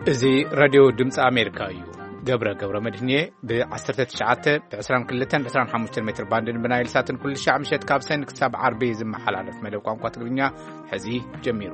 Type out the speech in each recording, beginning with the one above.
እዚ ራዲዮ ድምፂ ኣሜሪካ እዩ። ገብረ መድህንየ ብ19 ብ22 ብ25 ሜትር ባንድን ብናይል ሳትን ኩሉ ሻዕ ምሸት ካብ ሰን ክሳብ ዓርቢ ዝመሓላለፍ መደብ ቋንቋ ትግርኛ ሕዚ ጀሚሩ።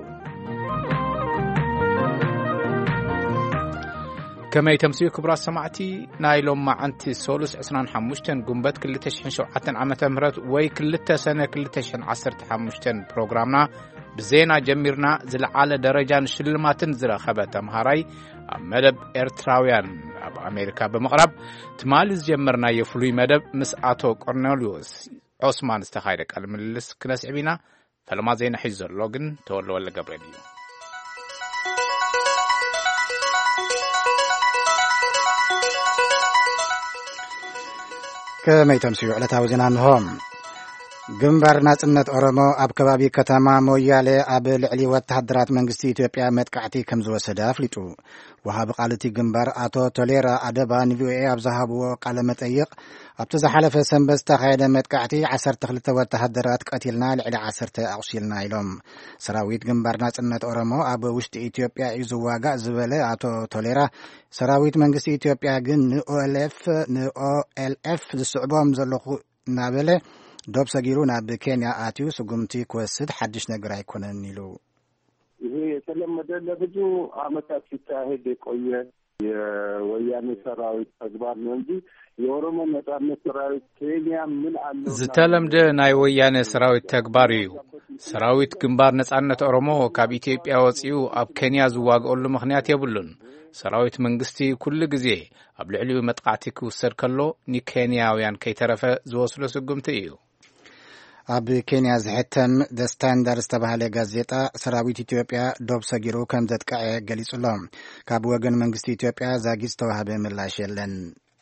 ከመይ ተምስዩ ክቡራት ሰማዕቲ ናይ ሎም መዓንቲ ሶሉስ 25 ጉንበት 2007 ዓመተ ምህረት ወይ 2 ሰነ 2015 ፕሮግራምና ብዜና ጀሚርና ዝለዓለ ደረጃን ሽልማትን ዝረኸበ ተምሃራይ ኣብ መደብ ኤርትራውያን ኣብ ኣሜሪካ በመቕራብ ትማሊ ዝጀመርና የፍሉይ መደብ ምስ ኣቶ ቆርኔልዮስ ዑስማን ዝተኻይደ ቃለ ምልልስ ክነስዕብ ኢና። ፈለማ ዜና ሒዙ ዘሎ ግን ተወልወለ ገብረን እዩ። ከመይ ተምስዩ ዕለታዊ ዜና እንሆም። ግንባር ናጽነት ኦሮሞ ኣብ ከባቢ ከተማ ሞያሌ ኣብ ልዕሊ ወተሃደራት መንግስቲ ኢትዮጵያ መጥቃዕቲ ከም ዝወሰደ ኣፍሊጡ። ወሃቢ ቃልቲ ግንባር ኣቶ ቶሌራ ኣደባ ንቪኦኤ ኣብ ዝሃብዎ ቃለ መጠይቕ ኣብቲ ዝሓለፈ ሰንበት ዝተኻየደ መጥቃዕቲ 12 ወተሃደራት ቀቲልና ልዕሊ 10 ኣቑሲልና ኢሎም። ሰራዊት ግንባር ናጽነት ኦሮሞ ኣብ ውሽጢ ኢትዮጵያ እዩ ዝዋጋእ ዝበለ ኣቶ ቶሌራ ሰራዊት መንግስቲ ኢትዮጵያ ግን ንኦኤልኤፍ ዝስዕቦም ዘለኹ እናበለ ዶብ ሰጊሩ ናብ ኬንያ አትዩ ስጉምቲ ክወስድ ሓድሽ ነገር አይኮነን ይሉ። ይሄ የተለመደ ለብዙ ዓመታት ሲካሄድ የቆየ የወያኔ ሰራዊት ተግባር ነው እንጂ የኦሮሞ ነጻነት ሰራዊት ኬንያ ምን አለው ዝተለምደ ናይ ወያኔ ሰራዊት ተግባር እዩ። ሰራዊት ግንባር ነጻነት ኦሮሞ ካብ ኢትዮጵያ ወፂኡ ኣብ ኬንያ ዝዋግአሉ ምክንያት የብሉን። ሰራዊት መንግስቲ ኩሉ ግዜ ኣብ ልዕሊኡ መጥቃዕቲ ክውሰድ ከሎ ንኬንያውያን ከይተረፈ ዝወስዶ ስጉምቲ እዩ። ኣብ ኬንያ ዝሕተም ደ ስታንዳርድ ዝተባሃለ ጋዜጣ ሰራዊት ኢትዮጵያ ዶብ ሰጊሩ ከም ዘጥቃዐ ገሊጹሎ ካብ ወገን መንግስቲ ኢትዮጵያ ዛጊድ ዝተዋህበ ምላሽ የለን።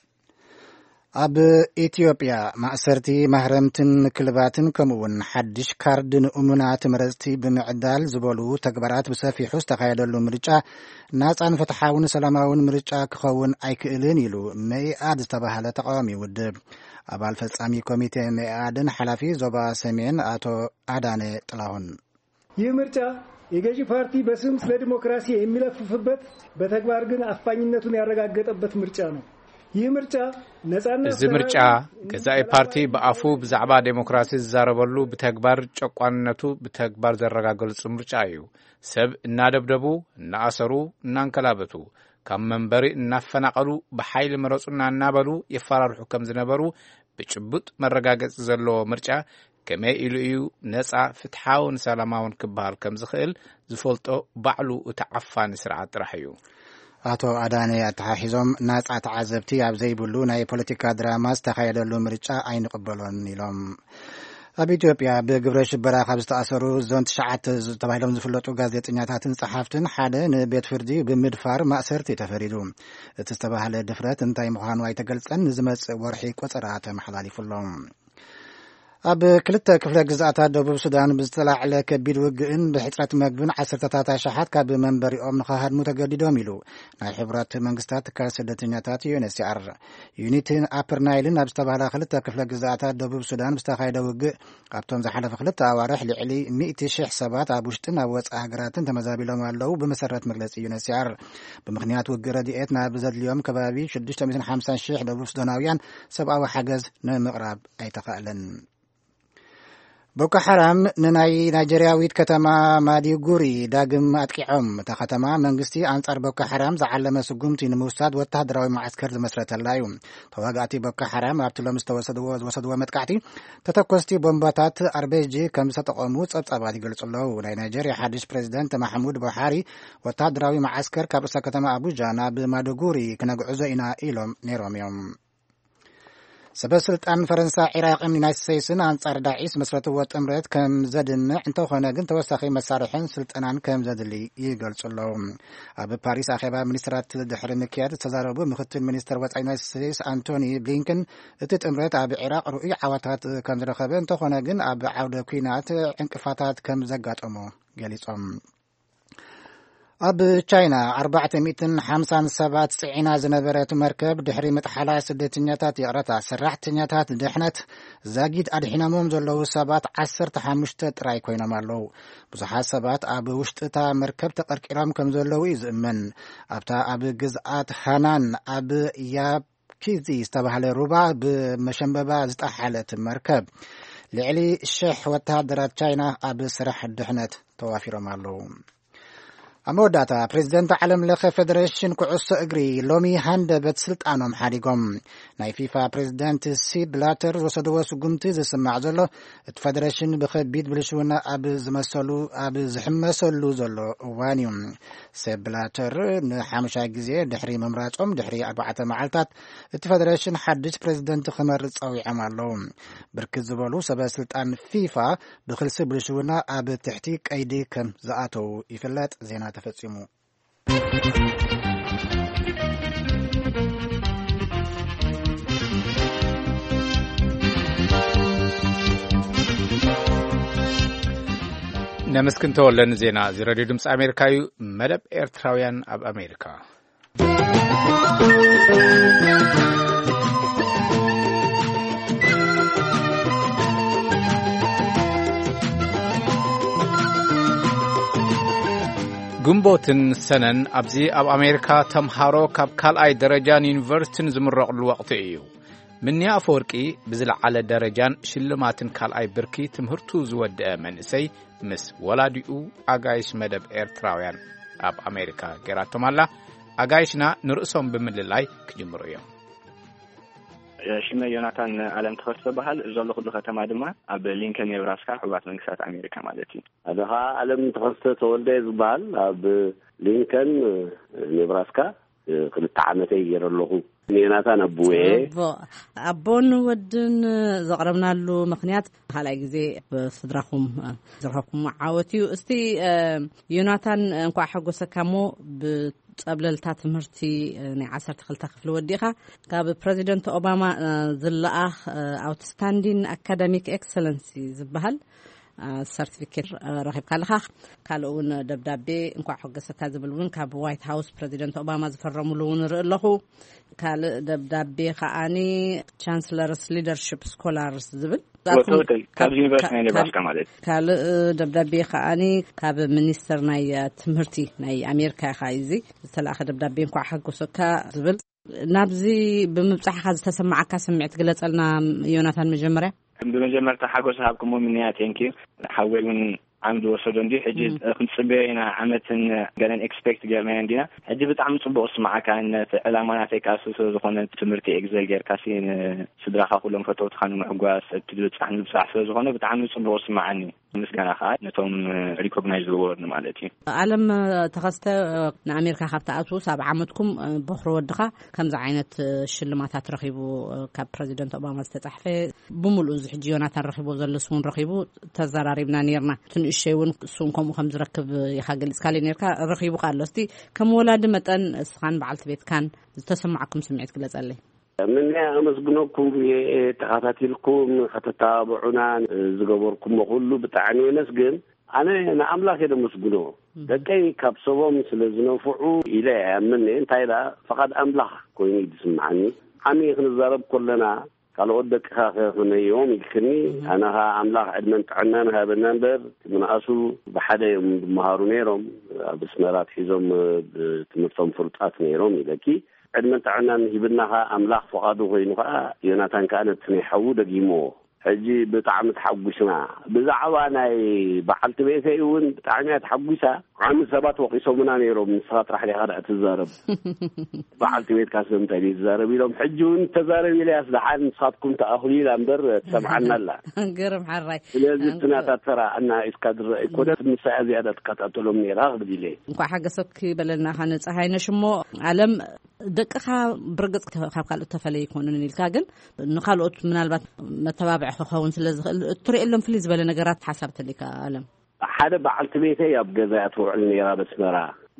ኣብ ኢትዮጵያ ማእሰርቲ ማህረምትን ምክልባትን ከምኡውን ሓድሽ ካርድ ንእሙናት መረፅቲ ብምዕዳል ዝበሉ ተግባራት ብሰፊሑ ዝተካየደሉ ምርጫ ናፃን ፍትሓውን ሰላማውን ምርጫ ክኸውን ኣይክእልን ኢሉ መኢአድ ዝተባሃለ ተቃዋሚ ውድብ አባል ፈጻሚ ኮሚቴ መኢአድን ኃላፊ ዞባ ሰሜን አቶ አዳነ ጥላሁን ይህ ምርጫ የገዢ ፓርቲ በስም ስለ ዲሞክራሲ የሚለፍፍበት በተግባር ግን አፋኝነቱን ያረጋገጠበት ምርጫ ነው። ይህ ምርጫ ነጻነት እዚ ምርጫ ገዛኢ ፓርቲ በአፉ ብዛዕባ ዲሞክራሲ ዝዛረበሉ በተግባር ጨቋንነቱ በተግባር ዘረጋገሉ ምርጫ እዩ። ሰብ እናደብደቡ እናአሰሩ እናንከላበቱ ካብ መንበሪ እናፈናቀሉ በኃይል መረጹና እናበሉ የፈራርሑ ከም ዝነበሩ በጭቡጥ መረጋገጽ ዘለዎ ምርጫ ከመይ ኢሉ እዩ ነጻ ፍትሓውን ሰላማውን ክበሃል ከም ዝኽእል ዝፈልጦ ባዕሉ እተዓፋኒ ስርዓት ጥራሕ እዩ። አቶ አዳነ አተሓሒዞም ናጻ ተዓዘብቲ ኣብ ዘይብሉ ናይ ፖለቲካ ድራማ ዝተካየደሉ ምርጫ ኣይንቅበሎን ኢሎም። ኣብ ኢትዮጵያ ብግብረ ሽበራ ካብ ዝተኣሰሩ ዞን 9 ተባሂሎም ዝፍለጡ ጋዜጠኛታትን ጸሓፍትን ሓደ ንቤት ፍርዲ ብምድፋር ማእሰርቲ ተፈሪዱ። እቲ ዝተባሃለ ድፍረት እንታይ ምዃኑ ኣይተገልጸን ንዝመጽእ ወርሒ ቆጸራ ተመሓላሊፉሎም። ኣብ ክልተ ክፍለ ግዛኣታት ደቡብ ሱዳን ብዝተላዕለ ከቢድ ውግእን ብሕፅረት መግብን 10 ሸሓት ካብ መንበሪኦም ንኸሃድሙ ተገዲዶም ኢሉ ናይ ሕብረት መንግስታት ትካል ስደተኛታት ዩኤንኤችሲአር። ዩኒቲን ኣፐር ናይልን ኣብ ዝተባሃላ ክልተ ክፍለ ግዛኣታት ደቡብ ሱዳን ብዝተኻየደ ውግእ ካብቶም ዝሓለፈ ክልተ ኣዋርሕ ልዕሊ 100,000 ሰባት ኣብ ውሽጥን ኣብ ወፃኢ ሃገራትን ተመዛቢሎም ኣለው ብመሰረት መግለፂ ዩኤንኤችሲአር። ብምክንያት ውግእ ረድኤት ናብ ዘድልዮም ከባቢ 650,000 ደቡብ ሱዳናውያን ሰብኣዊ ሓገዝ ንምቕራብ ኣይተኻእለን። ቦኮ ሓራም ንናይ ናይጀርያዊት ከተማ ማዲጉሪ ዳግም ኣጥቂዖም። እታ ከተማ መንግስቲ አንጻር ቦኮ ሓራም ዝዓለመ ስጉምቲ ንምውሳድ ወተሃደራዊ ማዕስከር ዝመስረተላ እዩ። ተዋጋእቲ ቦኮ ሓራም ኣብቲ ሎሚ ዝወሰድዎ መጥቃዕቲ ተተኮስቲ ቦምባታት አርቤጂ ከም ዝተጠቐሙ ጸብጻባት ይገልጹ ኣለዉ። ናይ ናይጀርያ ሓድሽ ፕሬዚደንት ማሕሙድ ቡሓሪ ወተሃደራዊ ማዕስከር ካብ ርእሰ ከተማ አቡጃ ናብ ማዲጉሪ ክነግዕዞ ኢና ኢሎም ነይሮም እዮም። ሰበስልጣን ፈረንሳይ ኢራቅን ዩናይትድ ስቴትስን አንጻር ዳዒስ መስረትዎ ጥምረት ከም ዘድንዕ እንተኾነ ግን ተወሳኺ መሳርሕን ስልጠናን ከም ዘድሊ ይገልጹ ኣለዉ። ኣብ ፓሪስ ኣኼባ ሚኒስትራት ድሕሪ ምክያድ ዝተዛረቡ ምክትል ሚኒስትር ወፃኢ ዩናይትድ ስቴትስ አንቶኒ ብሊንከን እቲ ጥምረት ኣብ ኢራቅ ርኡይ ዓወታት ከም ዝረኸበ እንተኾነ ግን ኣብ ዓውደ ኩናት ዕንቅፋታት ከም ዘጋጠሞ ገሊጾም። ኣብ ቻይና 457 ጽዒና ዝነበረት መርከብ ድሕሪ ምጥሓላ ስደተኛታት ይቕረታ ሰራሕተኛታት ድሕነት ዛጊድ ኣድሒኖሞም ዘለዉ ሰባት 15 ጥራይ ኮይኖም ኣለዉ። ብዙሓት ሰባት ኣብ ውሽጢታ መርከብ ተቐርቂሮም ከም ዘለዉ እዩ ዝእመን። ኣብታ ኣብ ግዝኣት ሃናን ኣብ ያብኪዚ ዝተባህለ ሩባ ብመሸንበባ ዝጠሓለት መርከብ ልዕሊ 1,000 ወተሃደራት ቻይና ኣብ ስራሕ ድሕነት ተዋፊሮም ኣለዉ። ኣብ መወዳእታ ፕሬዚደንት ዓለም ለኸ ፌደሬሽን ኩዕሶ እግሪ ሎሚ ሃንደበት ስልጣኖም ሓዲጎም። ናይ ፊፋ ፕሬዚደንት ሲፕ ብላተር ዝወሰድዎ ስጉምቲ ዝስማዕ ዘሎ እቲ ፌደሬሽን ብከቢድ ብልሽውና ኣብ ዝሕመሰሉ ዘሎ እዋን እዩ። ሲፕ ብላተር ንሓሙሻይ ግዜ ድሕሪ ምምራፆም ድሕሪ 4 መዓልታት እቲ ፌደሬሽን ሓድሽ ፕሬዚደንት ክመርፅ ፀዊዖም ኣለዉ። ብርክት ዝበሉ ሰበስልጣን ፊፋ ብክልሲ ብልሽውና ኣብ ትሕቲ ቀይዲ ከም ዝኣተዉ ይፍለጥ። ዜና ተፈጺሙ። ነመስክን ተወለን ዜና እዚ ሬድዮ ድምፂ ኣሜሪካ እዩ። መደብ ኤርትራውያን ኣብ ኣሜሪካ ግንቦትን ሰነን ኣብዚ ኣብ ኣሜሪካ ተምሃሮ ካብ ካልኣይ ደረጃን ዩኒቨርሲቲን ዝምረቕሉ ወቕቲ እዩ። ምንያ አፈወርቂ ብዝለዓለ ደረጃን ሽልማትን ካልኣይ ብርኪ ትምህርቱ ዝወድአ መንእሰይ ምስ ወላዲኡ ኣጋይሽ መደብ ኤርትራውያን ኣብ ኣሜሪካ ገራቶም ኣላ። ኣጋይሽና ንርእሶም ብምልላይ ክጅምሩ እዮም። ሽመ ዮናታን ዓለም ተኸስተ በሃል ዘለኹ ከተማ ድማ ኣብ ሊንከን ኔብራስካ ሕቡራት መንግስታት ኣሜሪካ ማለት እዩ። ኣደኻ ዓለም ተኸስተ ተወልደ ዝበሃል ኣብ ሊንከን ኔብራስካ 2 ዓመተይ ገይረለኹ። ዮናታን ኣቦን ወድን ዘቕረብናሉ ምክንያት ካልኣይ ግዜ ብስድራኹም ዝረኸብኩም ዓወት እዩ። እስቲ ዮናታን እንኳዕ ሕጎሰካሞ ብጸብለልታ ትምህርቲ ናይ 12 ክፍሊ ወዲኻ ካብ ፕሬዚደንት ኦባማ ዝለኣኽ አውትስታንዲንግ አካዳሚክ ኤክሰለንሲ ዝበሃል ሰርቲፊኬት ረኺብካ ኣለኻ። ካልእ እውን ደብዳቤ እንኳዕ ሕጎሰካ ዝብል እውን ካብ ዋይት ሃውስ ፕሬዚደንት ኦባማ ዝፈረሙሉ እውን ንርኢ ኣለኹ። ካልእ ደብዳቤ ከዓኒ ቻንስለርስ ሊደርሺፕ ስኮላርስ ዝብል ካብ ዩኒቨርሲቲ ናይ ኔብራስካ ማለት እዩ። ካልእ ደብዳቤ ከዓኒ ካብ ሚኒስተር ናይ ትምህርቲ ናይ ኣሜሪካ ኢኻ እዚ ዝተላእኸ ደብዳቤ እንኳዕ ሕጎሰካ ዝብል ናብዚ ብምብፃሕካ ዝተሰማዓካ ስምዒት ግለጸልና ዮናታን። መጀመርያ بمجمرة حاجة صاحبكم مؤمنين تانكي حاولون عمدوا وصلوا دي حجي كنت صبينا عمت قالن اكسبكت جامعين دينا حجي بتعمل صبوا اسمع كان في علامات في كاسوس زخنا تمرتي اكزل غير كاسين صدرها كلهم فتوت خانم حقواس تدلو تحمل بصح زخنا بتعمل صبوا اسمعني مسكنا خا نتوم ريكوجنايز وورد مالتي عالم تخصت نامريكا خافتاتو 7 عامتكم بخرو ودخا كم زعينت شلماتات رخيبو كاب بريزيدنت اوباما استتصحفه بملؤ زحجيونات رخيبو زلسون رخيبو تزراريبنا نيرنا تنشيون سونكم كم زركب يخاجل اسكالي نيركا رخيبو قالستي كم ولاد متن اسخان بعلت بيت كان تسمعكم سمعت كلازالي من أمسكناكم في تخاطاتلكم حتتابعونا زجبركم كله بتعني نسجن أنا أملاك هذا مسجنه لكن كبسوهم سلزنا فعو إلى من أنت هذا فقد أملاك كوني تسمعني عمي نزارب كلنا قالوا ودك هنا يوم يكني أنا ها أملاك عدنا عننا ها بننبر من أصل بحدا مهارونيرهم بسمرات حزم تمرتهم فرطات نيرهم لكن عندما تعنا هبناها أملاك فقادو غينها يوناتان كانت نحو دقيمو حجي بطعم تحبسنا بزعوانا بحالت بيثيون بطعمها تحبسها عام سبات وقيسو منا نيرو من سبات راح لي هذا تزارب بحالت بيت كاسم تالي تزارب لهم حجون تزارب لي أصدحان صادكم تأخلي لأمبر سمعنا الله قرم حراي لازم ترى أن إسكادر كودات مساعة زيادة كتاتلهم نيراغ بدي لي نكو حاجة سبكي بلنا خانت هاي نشمو علم دقها برقص خاب التفلي يكونون الكاجن نخلوت من البات متابع خون الطريق لهم في زبالة نجارات حسبت لك عالم حدا بعلت بيته يبقى ذات وعلني رابط مرا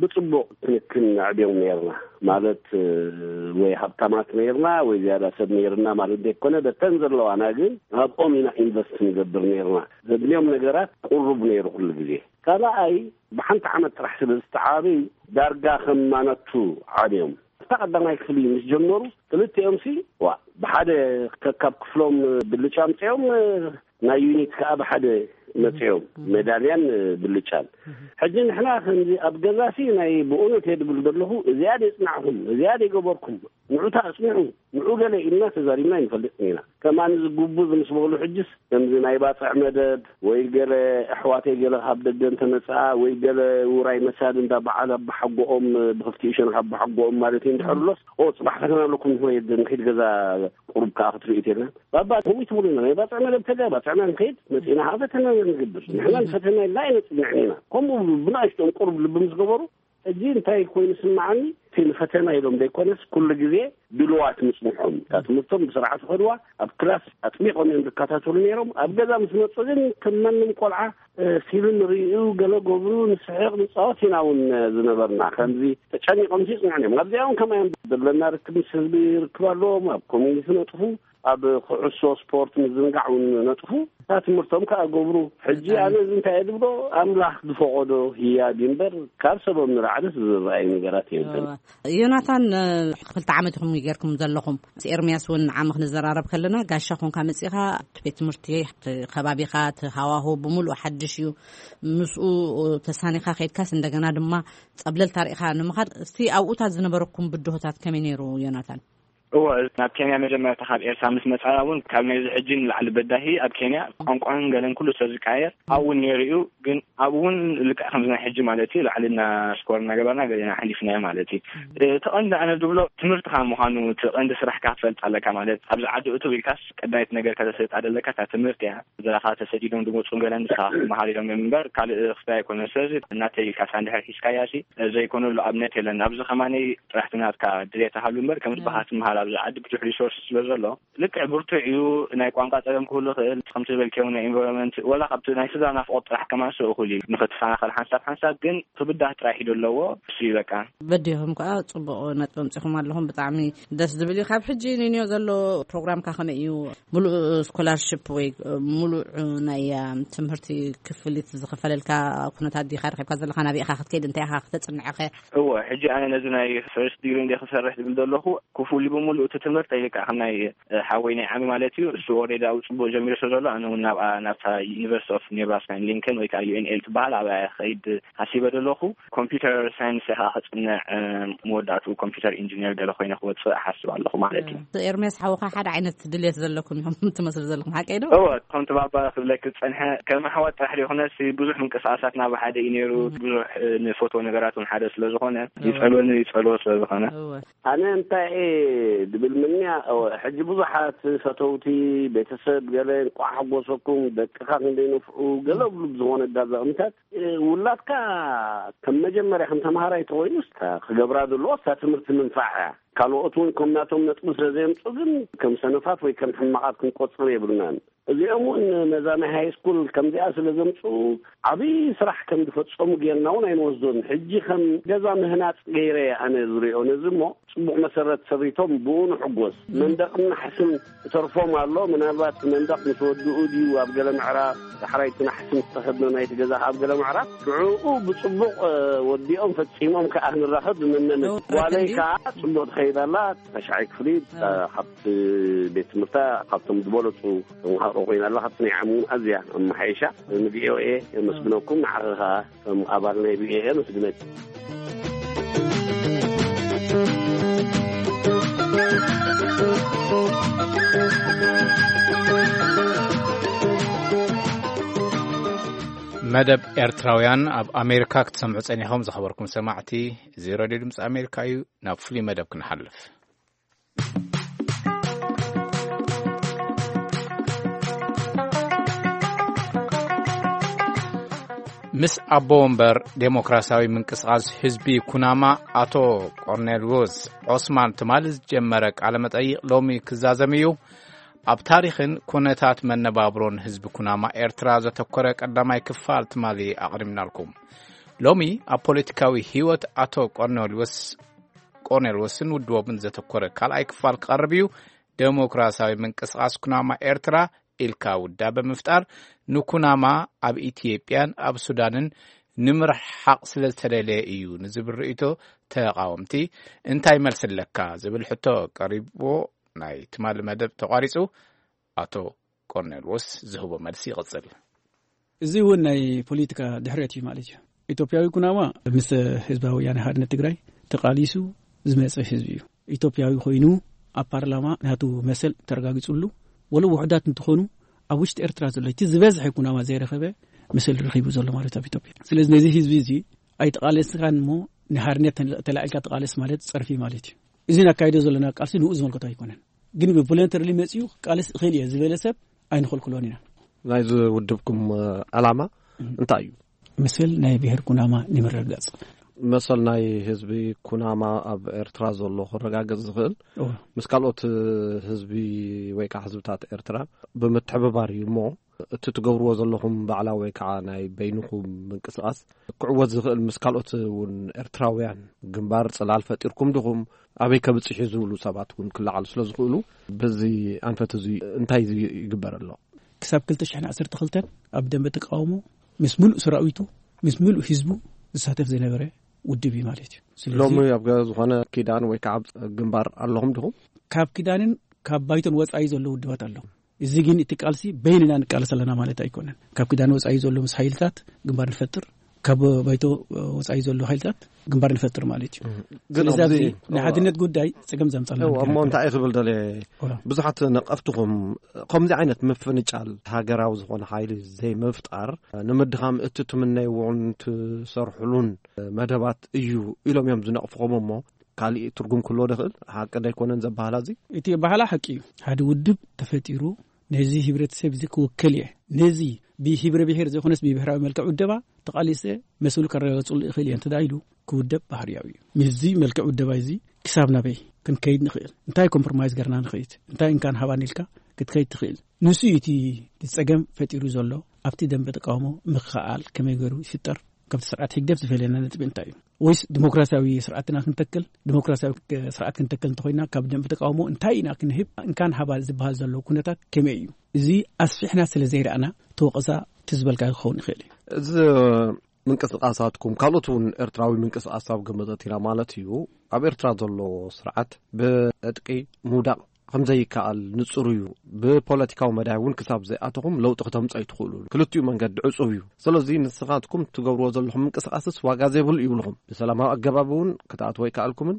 بتصبق كنا عديهم نيرنا مالت وحبتامات نيرنا وزيادة سد نيرنا مالت دي كنا ده تنزل لو أنا قل هبقومينا إنفست نقدر نيرنا اليوم نقرات قرب نيرو كل جزء كلا أي بحنت عمت رح سب استعاري دارجا خمانتو عديهم تقدم هيك فلي مش جمهور ثلاثة أمسي وبحدا كاب كفلهم باللشام تيوم نايونيت كاب حدا نتيوم ميداليان باللشام حجين إحنا خنزي أبجزاسي ناي بقولوا تيدبل دلهو زيادة اسمعهم زيادة جبركم نعوتها اسمعهم نعوجا للناس زارينا ينفلقنا كمان زجوبوز مش بقولوا حجس كمزي نايبات عمدد ويجل إحواتي جل هبدد أنت مساء ويجل وراي مساد أنت بعد بحقهم بختيشن بحقهم مالتين تحرلص أو صباح لنا لكم هو يدن خيد جزا قرب كافة رئيتنا بابا هم يتمولنا نايبات عمدد تجابات عمدد خيد مسينا هذا تنا نقدر نحن نفتنا لا ينعنينا هم بناقشتهم قرب لبمزقبروا الدين تاي كوين سمعني في الفتنة يدوم دي كونس كل جزء بلوات مسموحهم تاتمتهم بسرعة خدوة أبكلاس أتميقهم من دكاتاتور نيرهم أبجزا مسموحين كمان من قلعة سيلون ريئو قلو قبرو نسحيق نصواتنا ونزنبرنا خمزي تشاني قمسيس يعني مغذيهم كمان دلنا ركب نسلبي ركبالهم أبكم يسنطفو أب خصوص سبورت مزنقع ونطفو تاتمرتهم كأقبرو حجي أنا زنت أدبرو أملاح دفعودو هي دينبر كارسبو من العدس الرأي نقراتي يوناتان قلت عامتهم يجيركم زلهم إرمياس ون عامخ نزرارب خلنا قاشخون كامتسيها بيت مرتي خبابيخات هواهو بملو حدشيو مسؤو تسانيخا خيد كاس اندقنا دما قبل التاريخ نمخد سي أوقات زنبركم بدوهتات كمينيرو يوناتان هو ناب كينيا مجمع تخال إرسا مسمت عاون كامل الحجين لعل بداهي أب كينيا قنقعن قالن كله سوزكاير أول نيريو جن أول لك خمسنا حج مالتي لعلنا سكورنا قبلنا قلنا حلفنا مالتي تقند أنا دبلو تمرت خان مهانو تقند سرح كافلت على كمالات أبز عدو أتو بالكاس كدايت نجار كذا سيد عدل لك تمرت يا زلخات سجيدون دموت قالن صح محالي لهم منبر قال اختاي يكون سجد ناتي كاس عندها حسكاياسي زي يكونوا الأبنات لأن أبز خماني رحتنا كدريت حلو مر كم بحث محل عد بتوع ريسورس بزلوا لك عبرت عيو ناي قانقا تم كله خمسة بالكون انفيرمنت ولا قبت ناي سدانا في أطرح كمان سو خلي نختفنا خل حساب جن تبدأ تراحي دلوا شيء لكان بديهم صبوا نتبم تخم لهم بتعمي دس دبلي خاب حجي نيو زلوا برنامج كخنا يو ملو سكولارشيب ويك ملو ناي تمرتي كفلت زخفل الكا كنا تدي خير كذا اللي خنا بيأخذ كيد انت أخذ تصنع خير هو حجي أنا نزلنا فيرست ديرين دي خسر رحت بالدلوا كفولي بملو تتمرت هيك خنا حاويني عامي مالتي الصور إذا أصبو جميل شغله أنا نبقى يونيفرسيتي أوف نيبراسكا لينكن ويك UNL تبع على خيد حسيب دلوخو كمبيوتر ساينس هاخذنا مودات وكمبيوتر انجينير دلوخو ينخوت حسب الله مالتي إرميس حوقا حدا عينت دليت زلكم تمثل زلكم حكيدو هو كنت بابا لك تصنح كلمة حوات رح لي هنا سي بزح من قصاصاتنا بحدا ينيرو بزح فوتو نغرات ونحدا سلازخونه يسألوا سلازخونه أنا أنت بالمنيا أو حج بزحات فتوتي بيتسب قالين قاح بوسكم دكخا عندنا وقالوا بزونه دازا أمتات ولاتك كم مجمع رح نتمهاري توينستا خبرات الوسط تمرت منفعة قالوا أتونكم ناتهم نتمس زين صدق كم سنفات وكم حماقاتكم قصر يبرنان اليوم إن مزامع هاي سكول كم دي أصل زمتو عبي سرح كم دفتشهم جينا ونوزون حجي خم جزا مهنات غيره أنا زريون زمو صبح مسرت سريتهم بون حقوس من دقنا حسن ترفوم الله من الوقت من دق نسودو أودي وأبقى معرا حريتنا حسن استخدمنا نايت جزا أبقى معرا بعقو بصبق وديهم فتسيمهم كأهل الرخض من وعليك صبق خير الله مشاعك فريد حط بيت مرتا حط مدبولته وقينا الله حطني عمو أزياء أم حيشة نبيعوا إيه مسكنوكم معها أبارنا بيئة مسكنات مدب إرتراويان أب أمريكا كتسمعوا عنهم زخبركم سمعتي زيرو دمس أمريكا يو نافلي مدب كنحلف مس أبومبر ديمقراسياوي منقسقاس حزبي كناما أتو قرنيلوس عثمان تمالز جمرك على متأي لومي كزازميو أب تاريخن كونتات من نبابرون حزب كناما إرترا زتكرك قداماي كفال تمالي أقرمنا لكم ሎሚ ኣብ ፖለቲካዊ ህይወት ኣቶ ቆርኔልዎስን ውድቦምን ዘተኮረ ካልኣይ ክፋል ክቐርብ እዩ። ዴሞክራሲያዊ ምንቅስቓስ ኩናማ ኤርትራ ኢልካ ውዳበ ምፍጣር ንኩናማ ኣብ ኢትዮጵያን ኣብ ሱዳንን ንምርሓቕ ስለ ዝተደለየ እዩ ንዝብል ርእይቶ ተቃወምቲ እንታይ መልስ ኣለካ ዝብል ሕቶ ቀሪቦ ናይ ትማሊ መደብ ተቋሪጹ ኣቶ ቆርኔልዎስ ዝህቦ መልሲ ይቕጽል። እዚ እውን ናይ ፖለቲካ ድሕረት እዩ ማለት እዩ። ኢትዮጵያዊ ኩናማ ምስ ህዝባዊ ወያነ ሓርነት ትግራይ ተቃሊሱ ዝመጸ ህዝቢ እዩ። ኢትዮጵያዊ ኮይኑ ኣብ ፓርላማ ናቱ መሰል ተረጋጊጹሉ ወለ ውሕዳት እንትኾኑ ኣብ ውሽጢ ኤርትራ ዘሎ እቲ ዝበዝሐ ኩናማ ዘይረኸበ መሰል ረኺቡ ዘሎ ማለት ኣብ ኢትዮጵያ። ስለዚ ነዚ ህዝቢ እዚ ኣይተቃለስካን እሞ ንሓርነት ተላኢልካ ተቃለስ ማለት ፀርፊ ማለት እዩ። እዚ ናካይዶ ዘለና ቃልሲ ንኡ ዝመልከቶ ኣይኮነን። ግን ብቮለንተሪ መጽኡ ቃልስ እኽእል እየ ዝበለ ሰብ ኣይንኸልክሎን ኢና። ናይ ዝውድብኩም ዓላማ እንታይ እዩ? መሰል ናይ ብሔር ኩናማ ንምርግጋጽ መሰል ናይ ህዝቢ ኩናማ ኣብ ኤርትራ ዘሎ ክረጋገጽ ዝኽእል ምስ ካልኦት ህዝቢ ወይ ከዓ ህዝብታት ኤርትራ ብምትሕብባር እዩ እሞ እቲ ትገብርዎ ዘለኹም ባዕላዊ ወይ ከዓ ናይ በይንኹም ምንቅስቓስ ክዕወት ዝኽእል ምስ ካልኦት እውን ኤርትራውያን ግንባር ጽላል ፈጢርኩም ድኹም ኣበይ ከብጽሕ ዝብሉ ሰባት እውን ክለዓሉ ስለ ዝኽእሉ በዚ ኣንፈት እዚ እንታይ ይግበር ኣሎ? ክሳብ 2012 ኣብ ደንበ ተቃውሞ ምስ ሙሉእ ሰራዊቱ ምስ ሙሉእ ህዝቡ ዝሳተፍ ዝነበረ ውድብ እዩ ማለት እዩ። ሎሚ ኣብ ዝኾነ ኪዳን ወይ ከዓ ግንባር ኣለኹም ድኹም? ካብ ኪዳንን ካብ ባይቶን ወጻኢ ዘሎ ውድባት ኣለኹም። እዚ ግን እቲ ቃልሲ በይንና ንቃለስ ኣለና ማለት ኣይኮነን። ካብ ኪዳን ወጻኢ ዘሎ ምስ ሓይልታት ግንባር ንፈጥር፣ ካብ ባይቶ ወጻኢ ዘሎ ሓይልታት ግንባር ንፈጥር ማለት እዩ። ስለዚ ንሓድነት ጉዳይ ፀገም ዘምጻልና እሞ እንታይ ክብል ደለ ብዙሓት ነቐፍትኹም ከምዚ ዓይነት ምፍንጫል ሃገራዊ ዝኾነ ሓይሊ ዘይምፍጣር ንምድኻም እቲ ትምነይዎን ትሰርሕሉን መደባት እዩ ኢሎም እዮም ዝነቕፍኹም እሞ ካልእ ትርጉም ክህልዎ ድኽእል ሓቂ ኣይኮነን ዘባህላ እዚ እቲ ባህላ ሓቂ እዩ። ሓደ ውድብ ተፈጢሩ ነዚ ህብረተሰብ እዚ ክውክል እየ ነዚ ብህብረ ብሔር ዘይኮነስ ብብሔራዊ መልክዕ ውደባ ተቃሊሰ መስሉ ከረጋግጽሉ ይኽእል እየ እንተዳኢሉ ክውደብ ባህርያዊ እዩ። ምዚ መልክዕ ውደባ እዚ ክሳብ ናበይ ክንከይድ ንኽእል? እንታይ ኮምፕሮማይዝ ገርና ንኽእል? እንታይ እንካን ሃባን ኢልካ ክትከይድ ትኽእል? ንሱ እቲ ፀገም ፈጢሩ ዘሎ ኣብቲ ደንበ ተቃውሞ ምኽኣል ከመይ ገይሩ ይፍጠር? ካብቲ ስርዓት ህግደፍ ዝፈልየና ነጥብ እንታይ እዩ? ወይስ ዲሞክራሲያዊ ስርዓትና ክንተክል ዲሞክራሲያዊ ስርዓት ክንተክል እንተኾይና ካብ ደንበ ተቃውሞ እንታይ ኢና ክንህብ? እንካን ሃባል ዝበሃል ዘሎ ኩነታት ከመይ እዩ? እዚ ኣስፊሕና ስለ ዘይረኣና ተወቀሳ ትዝበልካ ክኸውን ይኽእል እዩ። እዚ ምንቅስቓሳትኩም ካልኦት እውን ኤርትራዊ ምንቅስቓስ ኣብ ገመጠት ኢና ማለት እዩ። ኣብ ኤርትራ ዘሎ ስርዓት ብዕጥቂ ሙዳቕ ከምዘይከኣል ንጹር እዩ። ብፖለቲካዊ መዳይ እውን ክሳብ ዘይኣተኹም ለውጢ ክተምጻእ ትኽእሉ ክልቲኡ መንገዲ ዕጹብ እዩ። ስለዚ ንስኻትኩም ትገብርዎ ዘለኹም ምንቅስቓስስ ዋጋ ዘይብሉ ይብልኹም። ብሰላማዊ ኣገባብ እውን ክትኣትዎ ኣይከኣልኩምን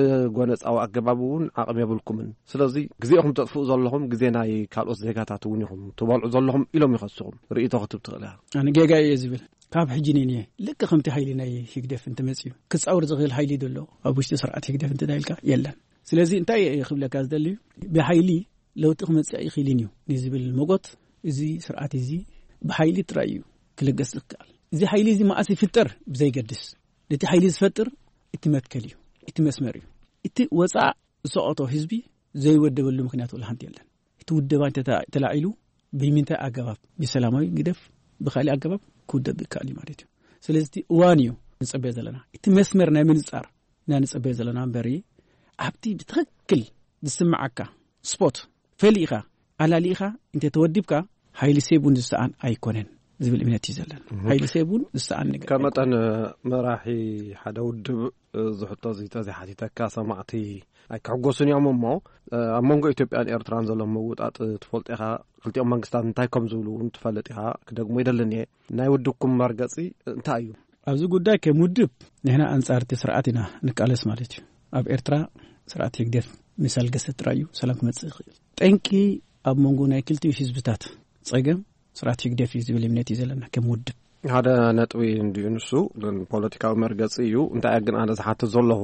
ብጎነፃዊ ኣገባብ እውን ዓቕሚ የብልኩምን። ስለዚ ግዜኹም ተጥፍኡ ዘለኹም ግዜ ናይ ካልኦት ዜጋታት እውን ኢኹም ትበልዑ ዘለኹም ኢሎም ይኸስኹም። ርእይቶ ክትብ ትኽእል ኢኻ? ኣነ ጌጋ እየ ዝብል ካብ ሕጂ ነን እየ ልክ ከምቲ ሓይሊ ናይ ህግደፍ እንተመፅዩ ክጻውር ዝኽእል ሓይሊ ዘሎ ኣብ ውሽጢ ስርዓት ህግደፍ እንተዳኢልካ የለን። ስለዚ እንታይ ክብለካ ዝደልዩ ብሓይሊ ለውጢ ክመጽእ ይኽእልን እዩ ንዝብል ሞጎት እዚ ስርዓት እዚ ብሓይሊ ጥራይ እዩ ክለገስ ዝከኣል። እዚ ሓይሊ እዚ ማእሲ ይፍጠር ብዘይገድስ ነቲ ሓይሊ ዝፈጥር እቲ መትከል እዩ እቲ መስመር እዩ እቲ ወፃእ ዝሰቐቶ ህዝቢ ዘይወደበሉ ምክንያት ወላ ሓንቲ የለን። እቲ ውደባ ተላዒሉ ብምንታይ ኣገባብ ብሰላማዊ ግደፍ ብኻሊእ ኣገባብ ክውደብ ይከኣል ማለት እዩ። ስለዚ እዋን እዩ ንጸበየ ዘለና እቲ መስመር ናይ ምንጻር ና ንጸበየ ዘለና እምበሪ ኣብቲ ብትኽክል ዝስምዓካ ስፖት ፈሊኢኻ ኣላሊኢኻ እንተ ተወዲብካ ሓይሊ ሴቡን ዝሰኣን ኣይኮነን ዝብል እምነት እዩ ዘለና። ሓይሊ ሴቡን ዝሰኣን ነገር ከመጠን መራሒ ሓደ ውድብ ዝሕቶ እዚ ተዘይሓቲተካ ሰማዕቲ ኣይክሕጎሱን እዮም እሞ ኣብ መንጎ ኢትዮጵያን ኤርትራን ዘሎ ምውጣጥ ትፈልጥ ኢኻ። ክልቲኦም መንግስታት እንታይ ከም ዝብሉ እውን ትፈልጥ ኢኻ። ክደግሞ ይደልን እየ ናይ ውድብኩም መርገፂ እንታይ እዩ? ኣብዚ ጉዳይ ከም ውድብ ንሕና ኣንጻርቲ ስርዓት ኢና ንቃለስ ማለት እዩ። ኣብ ኤርትራ ስርዓት ህግደፍ ምሳል ገሰት ጥራይ እዩ ሰላም ክመጽእ ይኽእል። ጠንቂ ኣብ መንጎ ናይ ክልቲኡ ህዝብታት ፀገም ስርዓት ህግደፍ እዩ ዝብል እምነት እዩ ዘለና ከም ውድብ። ሓደ ነጥቢ እንድዩ ንሱ ፖለቲካዊ መርገፂ እዩ። እንታይ ግን ኣነ ዝሓትት ዘለኹ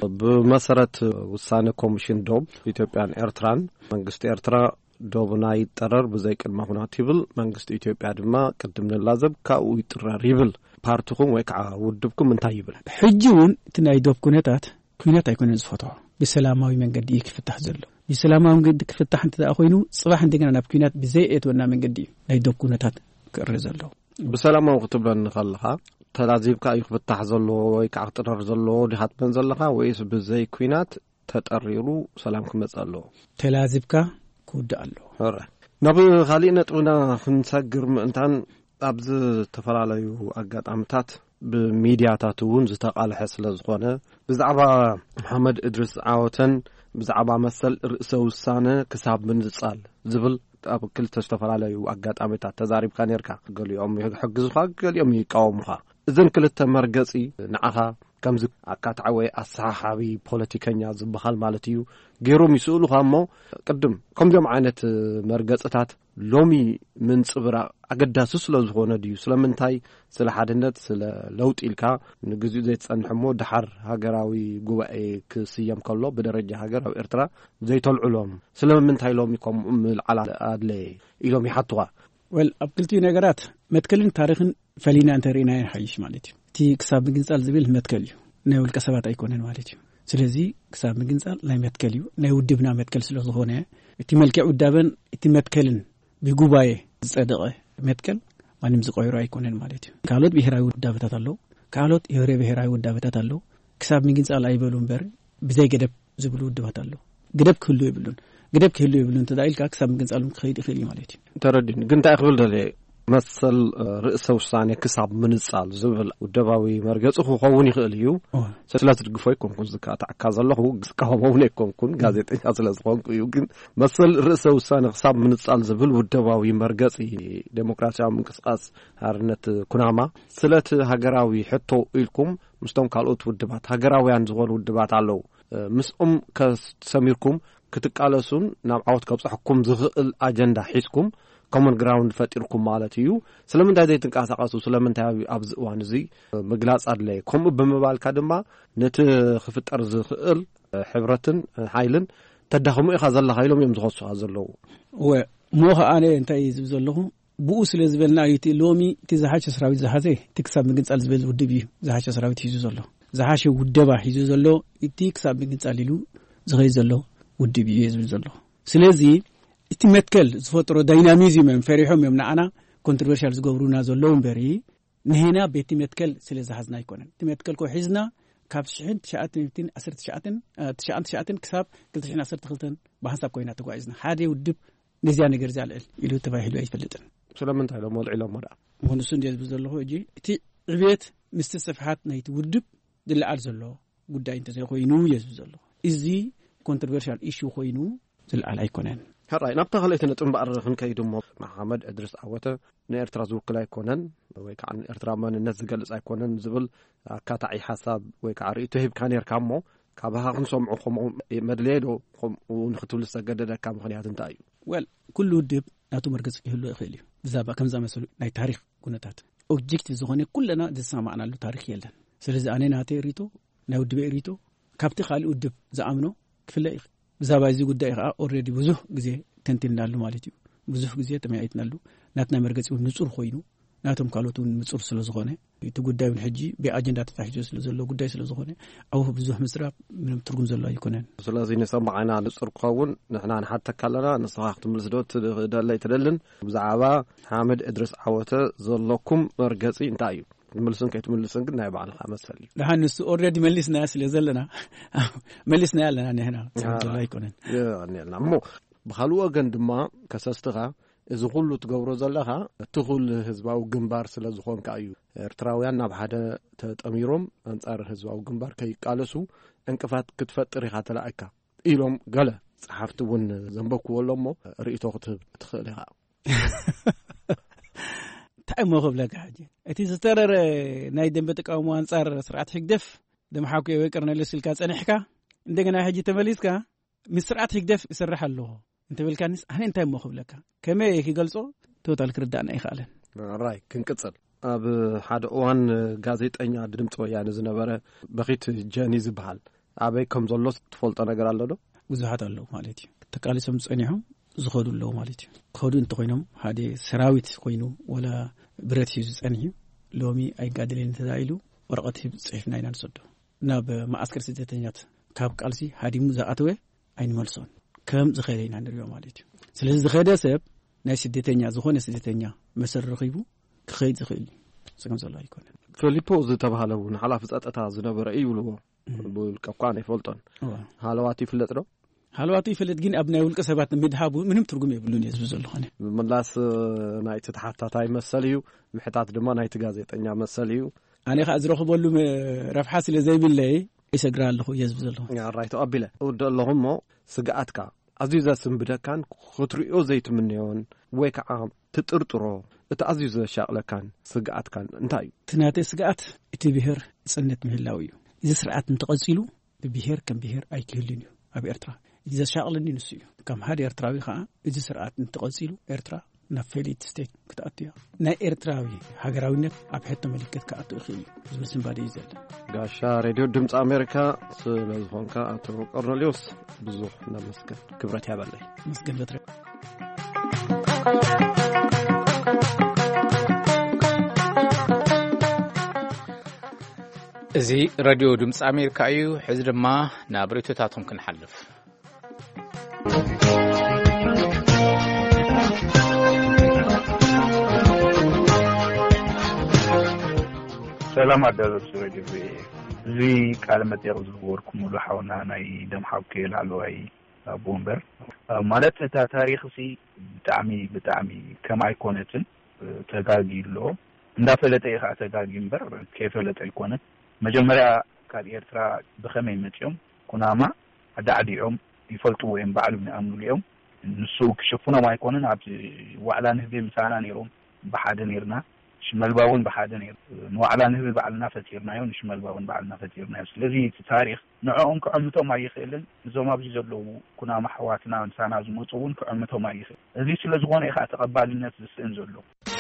ብመሰረት ውሳነ ኮሚሽን ዶብ ኢትዮጵያን ኤርትራን መንግስቲ ኤርትራ ዶብና ይጠረር ብዘይ ቅድመ ኩናት ይብል፣ መንግስቲ ኢትዮጵያ ድማ ቅድም ንላዘብ ካብኡ ይጥረር ይብል። ፓርቲኩም ወይ ከዓ ውድብኩም እንታይ ይብል? ሕጂ እውን እቲ ናይ ዶብ ኩነታት ኩናት ኣይኮነን ዝፈትሖ ብሰላማዊ መንገዲ ክፍታሕ ዘሎ ብሰላማዊ መንገዲ ክፍታሕ እንተዳ ኮይኑ ጽባሕ እንደገና ናብ ኩናት ብዘይ እትወና መንገዲ ናይ ዶብ ኩነታት ክርእ ዘሎ። ብሰላማዊ ክትብለን ከለኻ ተላዚብካ ይኽብታሕ ዘሎ ወይ ከዓ ቅጥረር ዘሎ ዲሃት በንዘለኻ ወይስ ብዘይ ኩናት ተጠሪሩ ሰላም ክመጽ ኣሎ ተላዚብካ ክውድእ ኣሎ ሆረ ናብ ካሊእ ነጥብና ክንሰግር ምእንታን ኣብዚ ተፈላለዩ ኣጋጣሚታት ብሚድያታት እውን ዝተቃልሐ ስለ ዝኾነ ብዛዕባ መሐመድ እድሪስ ዓወተን ብዛዕባ መሰል ርእሰ ውሳነ ክሳብ ምንጻል ዝብል ኣብ ክልተ ዝተፈላለዩ ኣጋጣሚታት ተዛሪብካ ነርካ ገሊኦም ይሕግዙኻ ገሊኦም ይቃወሙኻ እዘን ክልተ መርገጺ ንዓኻ ከምዚ ኣካታዕ ወይ ኣሰሓሓቢ ፖለቲከኛ ዝበሃል ማለት እዩ ገይሮም ይስእሉኻ እሞ ቅድም ከምዚኦም ዓይነት መርገጽታት ሎሚ ምንጽብራቕ ኣገዳሲ ስለ ዝኾነ ድዩ ስለምንታይ ስለ ሓድነት ስለ ለውጢ ኢልካ ንግዚኡ ዘይትጸንሕ እሞ ድሓር ሃገራዊ ጉባኤ ክስየም ከሎ ብደረጃ ሃገር ኣብ ኤርትራ ዘይተልዕሎም ስለምንታይ ሎሚ ከምኡ ምልዓል ኣድለየ ኢሎም ይሓትዋ ወል ኣብ ክልቲኡ ነገራት መትከልን ታሪኽን ፈሊና እንተሪእና ይሓይሽ ማለት እዩ እቲ ክሳብ ምግንጻል ዝብል መትከል እዩ ናይ ውልቀ ሰባት ኣይኮነን ማለት እዩ ስለዚ ክሳብ ምግንጻል ናይ መትከል እዩ ናይ ውድብና መትከል ስለ ዝኾነ እቲ መልክዕ ውዳበን እቲ መትከልን ብጉባኤ ዝጸደቐ መትከል ማንም ዝቆይሮ ኣይኮነን ማለት እዩ ካልኦት ብሄራዊ ውዳበታት ኣለዉ ካልኦት ህብረ ብሄራዊ ውዳበታት ኣለዉ ክሳብ ምግንጻል ኣይበሉ እምበር ብዘይ ገደብ ዝብሉ ውድባት ኣለዉ ገደብ ክህሉ ይብሉን ገደብ ክህሉ ይብሉን ተዳኢልካ ክሳብ ምግንጻል ክኸይድ ይኽእል እዩ ማለት እዩ ተረዲን ግን እንታይ ክብል ደለየ መሰል ርእሰ ውሳኔ ክሳብ ምንጻል ዝብል ውደባዊ መርገጽ ክኸውን ይኽእል እዩ ስለትድግፎ ይኮንኩን ዝካታዕካ ዘለኹ ዝቃወመውን ኣይኮንኩን ጋዜጠኛ ስለ ዝኾንኩ እዩ ግን መሰል ርእሰ ውሳኔ ክሳብ ምንጻል ዝብል ውደባዊ መርገጺ ዴሞክራሲያዊ ምንቅስቃስ ሓርነት ኩናማ ስለቲ ሃገራዊ ሕቶ ኢልኩም ምስቶም ካልኦት ውድባት ሃገራውያን ዝኾኑ ውድባት ኣለዉ ምስኦም ከሰሚርኩም ክትቃለሱን ናብ ዓወት ከብጽሕኩም ዝኽእል ኣጀንዳ ሒዝኩም ኮመን ግራውንድ ፈጢርኩም ማለት እዩ ስለምንታይ ዘይትንቀሳቀሱ ስለምንታይ ኣብዚ እዋን እዚ ምግላጽ ኣድለየ ከምኡ ብምባልካ ድማ ነቲ ክፍጠር ዝኽእል ሕብረትን ሓይልን ተዳኽሙ ኢኻ ዘለኻ ኢሎም እዮም ዝኸሱኻ ዘለዉ ሞ ኸኣነ እንታይ ዝብል ዘለኹ ብኡ ስለ ዝበልና እቲ ሎሚ እቲ ዝሓሸ ሰራዊት ዝሓዘ እቲ ክሳብ ምግንጻል ዝብል ውድብ እዩ ዝሓሸ ሰራዊት ሒዙ ዘሎ ዝሓሸ ውደባ ሒዙ ዘሎ እቲ ክሳብ ምግንጻል ኢሉ ዝኸይድ ዘሎ ውድብ እዩ ዝብል ዘሎ ስለዚ እቲ መትከል ዝፈጥሮ ዳይናሚዝም ፈሪሖም እዮም ንዓና ኮንትሮቨርሻል ዝገብሩና ዘለዉ እምበሪ ንሕና ቤቲ መትከል ስለ ዝሓዝና ኣይኮነን እቲ መትከል ኮ ሒዝና ካብ 1919 ክሳብ 2012 ብሓንሳብ ኮይና ተጓዒዝና ሓደ ውድብ ነዚያ ነገር ዝኣልዕል ኢሉ ተባሂሉ ኣይፈልጥን ስለምንታይ ሎ መልዒሎም ሞዳ ምክንሱ እንደ ዝብል ዘለኹ እጂ እቲ ዕብየት ምስቲ ስፍሓት ናይቲ ውድብ ዝለዓል ዘሎ ጉዳይ እንተዘይኮይኑ የዝብል ዘሎ እዚ ኮንትሮቨርሻል ኢሹ ኮይኑ ዝለዓል ኣይኮነን هراي نبتغل إثنين بعر خنكيد محمد إدريس عوته نيرترا زوكلا يكونن ويكعن إرترا من الناس جالس يكونن زبل كاتعي حساب ويكعري تهب كان يركمه كابها خمسهم عقم مدليدو ونختول السجدة كام خنيات انتايو كل دب ناتو مركز كله خيلي بزابا كم زمان مسؤول ناي تاريخ كونتات أوبجكتيف زغني كلنا دسنا معنا له تاريخ يلا سلزي أنا ناتي ريتو ناود بيريتو كابتي خالي ودب زعمنو كفلا بزابا يزي قد إخاء أوريدي بزوه جزء تنتين لالو مالتيو بزوه جزء تميعيت نالو ناتنا مركز ونصور خوينو ناتهم قالوتون نصور سلزغني يتقول دايم حجي بأجندات تحجز سلزلو قد داي سلزغني أو بزوه مسراب من ترجم زلوا يكونن. سلازي نسمع معنا نصور قاون نحن حتى كلنا نصاحت ملزدوت دللي تدلن بزعبا حامد إدريس عوته زلكم مركزي انتايو. ملسن كيت ملسن قلنا يبع الخامس فلي. لحن نسو أوريدي ملسنا اللي زلنا ملسنا لنا هنا. الله يكونن. يعني نعمو بخلوه جند ما كسستها إذا كله تجورز لها تقول هزبا وجنبار سلزخون كأيو. إرتراويان نبحدا تأميرهم أنصار هزبا وجنبار كي قالسو انكفات كتفت ريحة الأكا. إلهم قاله صحفتون زنبك ولا مو رئيته تخليها. تعمو قبلك حاجة. أنتي سترى نايدم بتك أو مانصار سرعة حقدف دم حاكي ويكرنا للسلكات أنا حكا عندنا حاجة تمليسكا مسرعة حقدف يسرح له أنت بالكنس أنا أنت مو قبلك كم يكي قلصو توتال كردنا يخالن. راي كنكسر. أب حد أوان جازيت أني أدرمت وياه نزنبرة بقيت جاني زبال. أبي كم زلصت فولت أنا قرال له. وزحت الله مالتي. تقالي سمس أنيهم. زخدوا له مالتي خدوا انت قينهم هذه سراويت قينو ولا بريت يجوز أنهي لومي أي قادلين تدايلو ورقته صحيفنا ينال صدو ناب ما أذكر ستة كاب قالسي هذه مزاعتوه أين ملصون كم زخيرين عند اليوم مالتي سلسلة زخيرة سبب ناس ستة زخون ستة مسر رقيبو كخيد زخيل سكم الله يكون ፊሊፖ ዝተባሃለ እውን ሓላፊ ጸጥታ ዝነበረ ይብልዎ ብልቀኳን ይፈልጦን ሃለዋት ይፍለጥ ነው ሃለዋት ይፍለጥ ግን ኣብ ናይ ውልቀ ሰባት ምድሃቡ ምንም ትርጉም የብሉን የዝብ ዘለኾነ ምላስ ናይ ተታሓታታይ መሰልዩ ምሕታት ድማ ናይ ጋዜጠኛ መሰልዩ ኣነ ኸ ዝረኽበሉ ረፍሓ ስለ ዘይብለይ ይሰግራ ኣለኹ የዝብ ዘለኹ ራይቶ ኣቢለ ወደለኹም ስጋኣትካ ኣዝዩ ዘስንብደካን ክትሪኦ ዘይትምንዮን ወይ ከዓ ትጥርጥሮ እቲ ኣዝዩ ዘሻቕለካን ስጋኣትካን እንታይ እዩ ትናተይ ስጋኣት እቲ ብሄር ጽነት ምህላው እዩ እዚ ስርዓት እንተቐጺሉ ብብሄር ከም ብሄር ኣይክህልን እዩ ኣብ ኤርትራ እዚ ዘሻቕለኒ ንሱ እዩ ከም ሓደ ኤርትራዊ ከዓ እዚ ስርዓት እንተቐጺሉ ኤርትራ ናብ ፌሊት ስቴት ክትኣትያ ናይ ኤርትራዊ ሃገራዊነት ኣብ ሕቶ ምልክት ክኣቱ ይኽእል እዩ ዝምስንባደ እዩ ዘሎ ጋሻ ሬድዮ ድምፂ ኣሜሪካ ስለ ዝኾንካ ኣቶ ቆርኔሌዎስ ብዙሕ እናመስገን ክብረት ያበለይ መስገን በትረ እዚ ሬድዮ ድምፂ ኣሜሪካ እዩ ሕዚ ድማ ናብ ሬቶታቶም ክንሓልፍ ሰላም አደረሱ ሬዲዮ እዚ ቃል መጠየቅ ዝወርኩም ሙሉ ሓውና ናይ ደም ሓብከ ላዕለዋይ ቦምበር ማለት እታ ታሪክ ሲ ብጣዕሚ ከም ኣይኮነትን ተጋጊሎ እንዳፈለጠ ይኻ ተጋጊ እምበር ከይፈለጠ ኣይኮነት መጀመርያ ካብ ኤርትራ ብኸመይ መፅኦም ኩናማ ኣዳዕዲኦም ይፈልጡ ወይም ባዕሎም ይኣምኑልዮም ንሱ ክሽፍኖም ኣይኮነን ኣብ ዋዕላ ንህቢ ምሳና ነይሮም ብሓደ ነርና ሽመልባውን በሓደ ነይሩ ንዋዕላ ንህቢ ባዕልና ፈቲርናዮ ንሽመልባውን ባዕልና ፈቲርናዮ ስለዚ ታሪክ ንዕኦም ክዕምቶም ኣይኽእልን እዞም ኣብዚ ዘለዉ ኩናማ ኣሕዋትና ንሳና ዝመፁውን ክዕምቶም ኣይኽእል እዚ ስለ ዝኾነ ኢኻ ተቐባልነት ዝስእን ዘሎ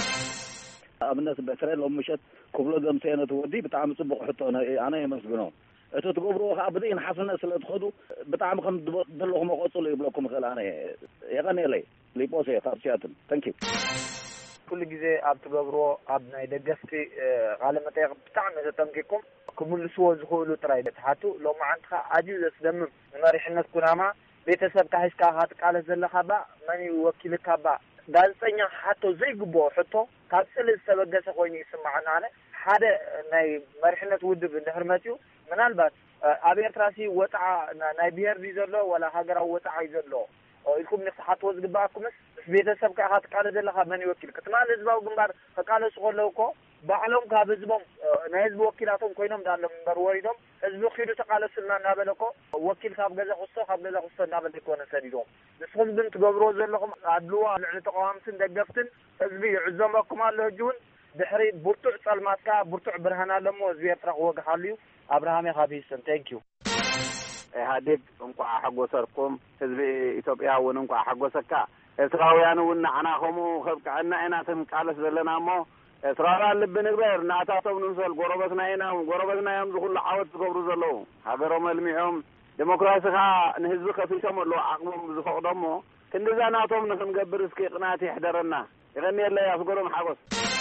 ኣብነት በእስራኤል ምሸት ክብሎ ዘምሰየነ ትወዲ ብጣዕሚ ጽቡቕ ሕቶ ኣነ የመስግኖ እቲ ትገብርዎ ከዓ ብድኢን ሓስነት ስለ ትኸዱ ብጣዕሚ ከም ዘለኹም መቐፅሉ ይብለኩም ክእል ኣነ የቐኒለይ ሊጶሴ ካብ ሲያትል ተንኪዩ كل جزء أبتجبرو أبناء دقفتي عالم تيغ بتاعنا تتمكيكم كمل سوى زخولو ترايدت حاتو لو ما عندك عجيز أسدم ناريح الناس كناما بيتسب كهش كهاتك على زل خبا ماني وكيل كبا دالسنيا حتى زي جبوا حتى كابسل السبب ده سخويني يسمعنا عنه هذا ناي مريح الناس ود بنهرماتيو من البات أبي تراسي وتع ناي بير بيزلو ولا هاجر أو وتع يزلو إلكم نفتحات وزق باكم بيتسب كهاتك على زل خبا ماني وكيل كتمان لزباو جنبار فقالوا سخول لوكو بعلم كابزبهم نايز بوكيلاتهم كوينهم دارهم برويدهم حزب خيرو تقال سنة نابلكو وكيل خاب جزء خصو نابل يكون سديدهم نسخم بنت جبروز لهم عدلوا على تقوام سن دقفتن حزبي عزمكم على الجون بحري برتع سلماتكا برتع برهنا لمو زي ترق وقحاليو ابراهيم خبيسن ثانك يو هاديك انكو حغوسركم حزبي ኢትዮጵያ ወንንኩ حغوسካ እስራውያኑ ወናናኹሙ خبقعنا አይናተም ቃለስ ዘለናሞ እስራኤል ልብንግበር ናታቶም ንሰል ጎረበትናዮም ዝኹሉ ዓወት ዝገብሩ ዘለው ሃገሮም መልሚዖም ዲሞክራሲኻ ንህዝቢ ከፊቶም ኣሎ ዓቅሞም ዝፈቅዶሞ ክንደዛ ናቶም ንክንገብር እስኪ ቅናት ይሕደረና ይገኒየለ ያስገሮም ሓጎስ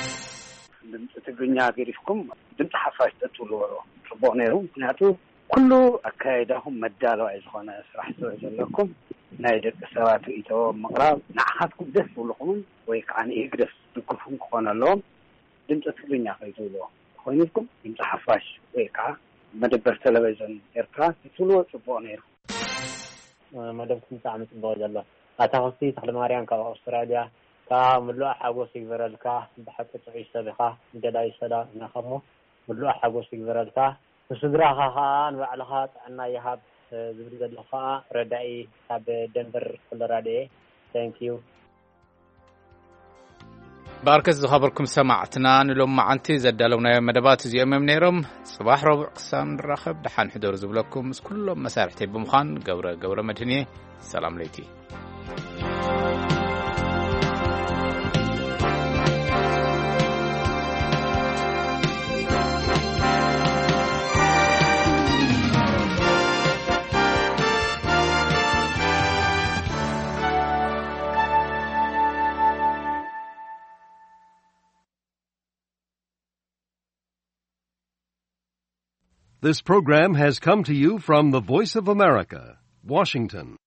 ድምፂ ትግርኛ ገሪፍኩም ድምፂ ሓፋሽ ተጥሉ ጽቡቕ ነይሩ ምክንያቱ ኩሉ ኣካይዳኹም መዳለዋይ ዝኾነ ስራሕ ዘለኩም ናይ ደቂ ሰባት ኢቶ ምቕራብ ንዓኻትኩም ደስ ብልኹም ወይ ከዓ ንእግደስ ድግፉም ክኾን ኣለዎም ድምፂ ትግርኛ ከይትብልዎ ኮይንኩም ድምፂ ሓፋሽ ወይ ከዓ መደበር ቴሌቪዥን ኤርትራ ትብልዎ ጽቡቕ ነይሩ መደብኩም ብጣዕሚ ጽቡቕ ዘሎ ኣታኸስቲ ተክለማርያም ካብ ኣውስትራልያ ካብ ምሉእ ሓጎስ ይግበረልካ ብሓቂ ጥዑይ ሰቢኻ ገዳይ ሰላም ናኸሞ ምሉእ ሓጎስ ይግበረልካ ስድራኻ ከዓ ንባዕልኻ ጥዕና ይሃብ ዝብል ዘለኻ ረዳኢ ካብ ደንበር ኮሎራዶ ثانك يو باركز خبركم سمعتنا نلوم معنتي زدالونا مدبات زيوم منيرم صباح ربع قسام نرخب دحان حضور زبلكم كلهم مسارحتي بمخان قورة مدني سلام ليتي This program has come to you from the Voice of America, Washington.